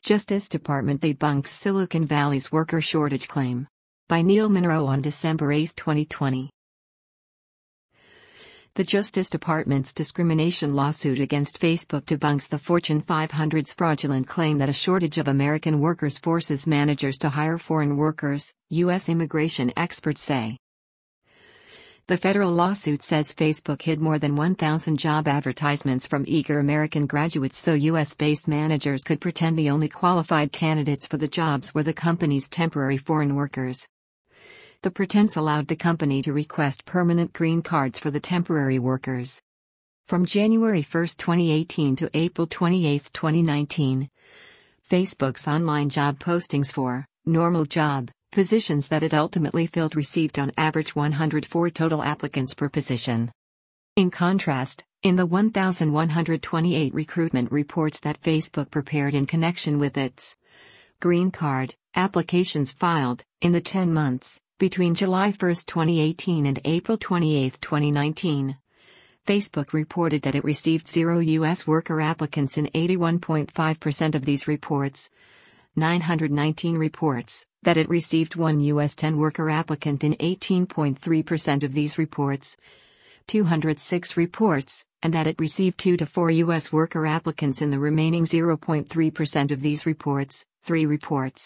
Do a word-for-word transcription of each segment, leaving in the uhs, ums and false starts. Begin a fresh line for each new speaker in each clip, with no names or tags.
Justice Department debunks Silicon Valley's worker shortage claim. By Neil Monroe on December eighth, twenty twenty. The Justice Department's discrimination lawsuit against Facebook debunks the Fortune five hundred's fraudulent claim that a shortage of American workers forces managers to hire foreign workers, U S immigration experts say. The federal lawsuit says Facebook hid more than one thousand job advertisements from eager American graduates so U S-based managers could pretend the only qualified candidates for the jobs were the company's temporary foreign workers. The pretense allowed the company to request permanent green cards for the temporary workers. From January first, twenty eighteen to April twenty-eighth, twenty nineteen, Facebook's online job postings for normal job positions that it ultimately filled received on average one hundred four total applicants per position. In contrast, in the one thousand one hundred twenty-eight recruitment reports that Facebook prepared in connection with its green card applications filed in the ten months between July first, twenty eighteen and April twenty-eighth, twenty nineteen, Facebook reported that it received zero U S worker applicants in eighty-one point five percent of these reports, nine hundred nineteen reports that it received one U S ten worker applicant in eighteen point three percent of these reports, two hundred six reports, and that it received two to four U S worker applicants in the remaining zero point three percent of these reports, three reports.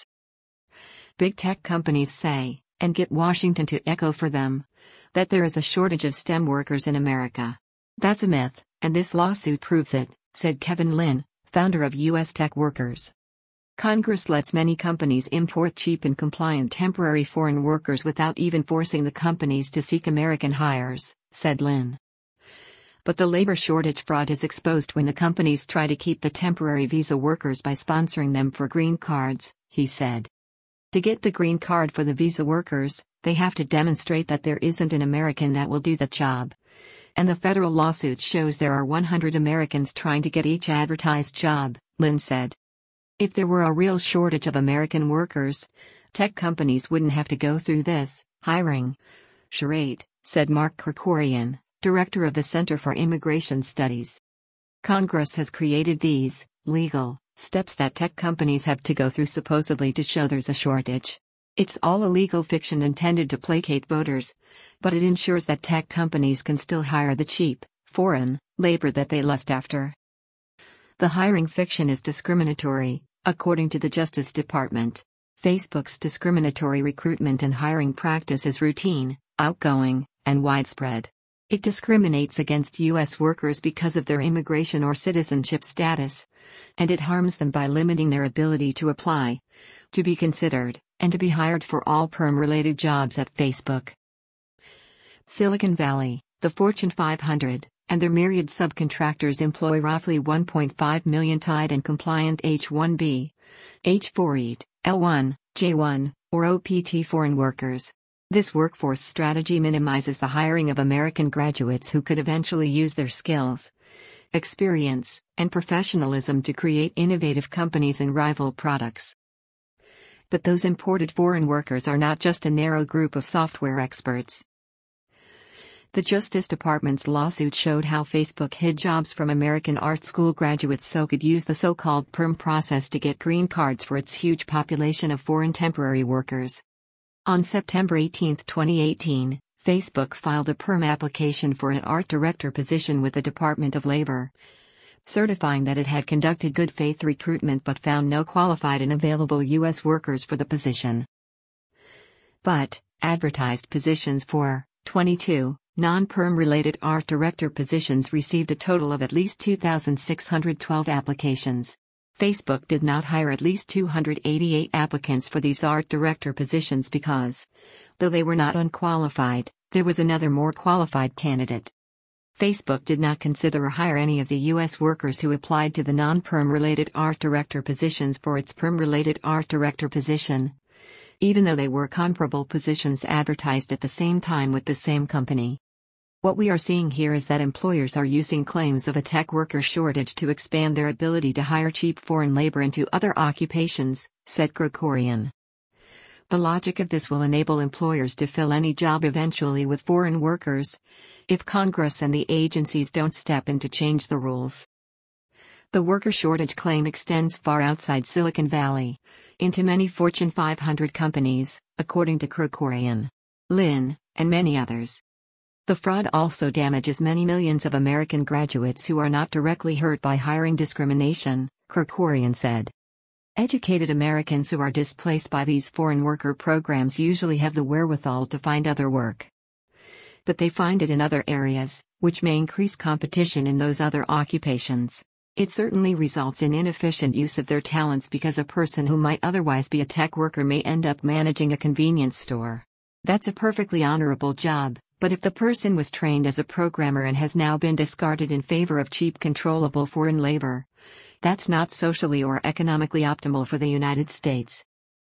Big tech companies say, and get Washington to echo for them, that there is a shortage of STEM workers in America. That's a myth, and this lawsuit proves it, said Kevin Lin, founder of U S Tech Workers. Congress lets many companies import cheap and compliant temporary foreign workers without even forcing the companies to seek American hires, said Lin. But the labor shortage fraud is exposed when the companies try to keep the temporary visa workers by sponsoring them for green cards, he said. To get the green card for the visa workers, they have to demonstrate that there isn't an American that will do the job. And the federal lawsuit shows there are one hundred Americans trying to get each advertised job, Lin said. If there were a real shortage of American workers, tech companies wouldn't have to go through this hiring charade, said Mark Krikorian, director of the Center for Immigration Studies. Congress has created these legal steps that tech companies have to go through supposedly to show there's a shortage. It's all a legal fiction intended to placate voters, but it ensures that tech companies can still hire the cheap, foreign labor that they lust after. The hiring fiction is discriminatory, according to the Justice Department. Facebook's discriminatory recruitment and hiring practice is routine, outgoing, and widespread. It discriminates against U S workers because of their immigration or citizenship status, and it harms them by limiting their ability to apply, to be considered, and to be hired for all perm-related jobs at Facebook. Silicon Valley, the Fortune five hundred, and their myriad subcontractors employ roughly one point five million tied and compliant H one B, H four E A D, L one, J one, or O P T foreign workers. This workforce strategy minimizes the hiring of American graduates who could eventually use their skills, experience, and professionalism to create innovative companies and rival products. But those imported foreign workers are not just a narrow group of software experts. The Justice Department's lawsuit showed how Facebook hid jobs from American art school graduates so could use the so-called perm process to get green cards for its huge population of foreign temporary workers. On September eighteenth, twenty eighteen, Facebook filed a perm application for an art director position with the Department of Labor, certifying that it had conducted good faith recruitment but found no qualified and available U S workers for the position. But, advertised positions for twenty-two non-perm related art director positions received a total of at least two thousand six hundred twelve applications. Facebook did not hire at least two hundred eighty-eight applicants for these art director positions because, though they were not unqualified, there was another more qualified candidate. Facebook did not consider or hire any of the U S workers who applied to the non-perm related art director positions for its perm-related art director position, even though they were comparable positions advertised at the same time with the same company. What we are seeing here is that employers are using claims of a tech worker shortage to expand their ability to hire cheap foreign labor into other occupations, said Krikorian. The logic of this will enable employers to fill any job eventually with foreign workers, if Congress and the agencies don't step in to change the rules. The worker shortage claim extends far outside Silicon Valley, into many Fortune five hundred companies, according to Krikorian, Lin, and many others. The fraud also damages many millions of American graduates who are not directly hurt by hiring discrimination, Krikorian said. Educated Americans who are displaced by these foreign worker programs usually have the wherewithal to find other work. But they find it in other areas, which may increase competition in those other occupations. It certainly results in inefficient use of their talents because a person who might otherwise be a tech worker may end up managing a convenience store. That's a perfectly honorable job, but if the person was trained as a programmer and has now been discarded in favor of cheap controllable foreign labor, that's not socially or economically optimal for the United States.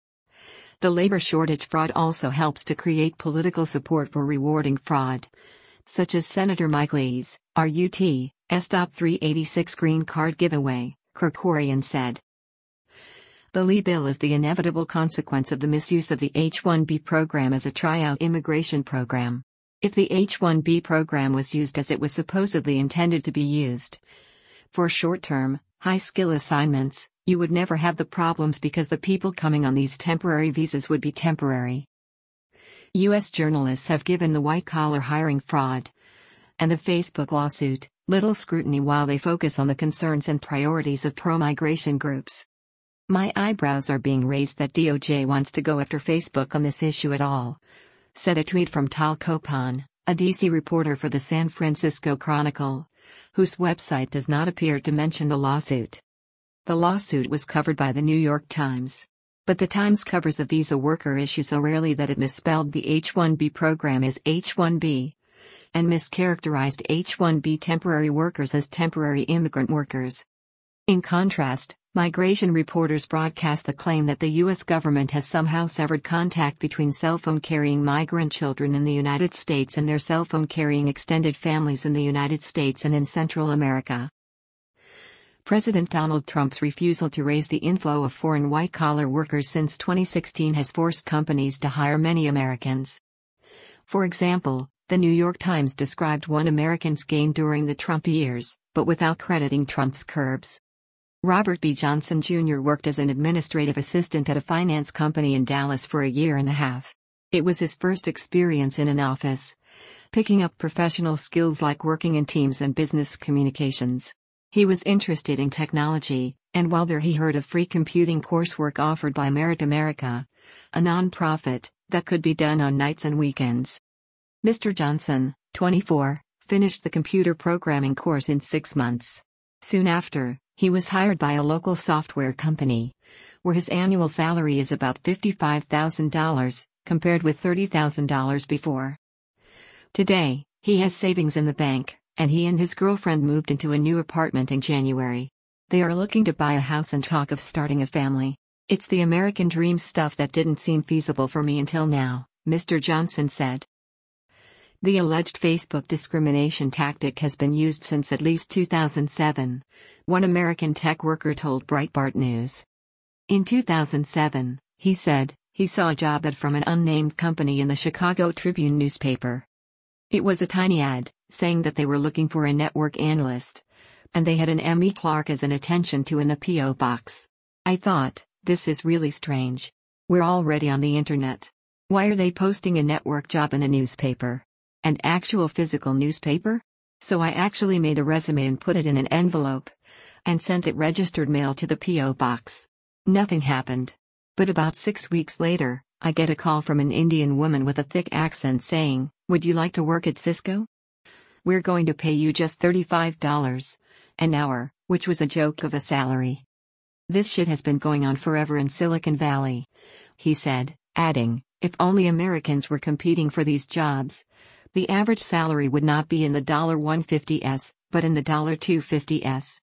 The labor shortage fraud also helps to create political support for rewarding fraud, such as Senator Mike Lee's R U T S Top three eighty-six green card giveaway, Krikorian said. The Lee bill is the inevitable consequence of the misuse of the H one B program as a tryout immigration program. If the H one B program was used as it was supposedly intended to be used, for short-term, high-skill assignments, you would never have the problems because the people coming on these temporary visas would be temporary. U S journalists have given the white-collar hiring fraud and the Facebook lawsuit little scrutiny while they focus on the concerns and priorities of pro-migration groups. My eyebrows are being raised that D O J wants to go after Facebook on this issue at all, said a tweet from Tal Kopan, a D C reporter for the San Francisco Chronicle, whose website does not appear to mention the lawsuit. The lawsuit was covered by the New York Times. But the Times covers the visa worker issue so rarely that it misspelled the H one B program as H one B, and mischaracterized H one B temporary workers as temporary immigrant workers. In contrast, migration reporters broadcast the claim that the U S government has somehow severed contact between cell phone-carrying migrant children in the United States and their cell phone-carrying extended families in the United States and in Central America. President Donald Trump's refusal to raise the inflow of foreign white-collar workers since twenty sixteen has forced companies to hire many Americans. For example, the New York Times described one American's gain during the Trump years, but without crediting Trump's curbs. Robert B. Johnson Junior worked as an administrative assistant at a finance company in Dallas for a year and a half. It was his first experience in an office, picking up professional skills like working in teams and business communications. He was interested in technology, and while there he heard of free computing coursework offered by Merit America, a non-profit, that could be done on nights and weekends. Mister Johnson, twenty-four, finished the computer programming course in six months. Soon after, he was hired by a local software company, where his annual salary is about fifty-five thousand dollars, compared with thirty thousand dollars before. Today, he has savings in the bank, and he and his girlfriend moved into a new apartment in January. They are looking to buy a house and talk of starting a family. It's the American dream stuff that didn't seem feasible for me until now, Mister Johnson said. The alleged Facebook discrimination tactic has been used since at least two thousand seven, one American tech worker told Breitbart News. In two thousand seven, he said, he saw a job ad from an unnamed company in the Chicago Tribune newspaper. It was a tiny ad, saying that they were looking for a network analyst, and they had an M E Clark as an attention to in a P O box. I thought, this is really strange. We're already on the internet. Why are they posting a network job in a newspaper? An actual physical newspaper? So I actually made a resume and put it in an envelope, and sent it registered mail to the P O box. Nothing happened. But about six weeks later, I get a call from an Indian woman with a thick accent saying, "Would you like to work at Cisco? We're going to pay you just thirty-five dollars an hour," which was a joke of a salary. This shit has been going on forever in Silicon Valley, he said, adding, if only Americans were competing for these jobs, the average salary would not be in the one hundred fifty thousand dollars, but in the two hundred fifty thousand dollars.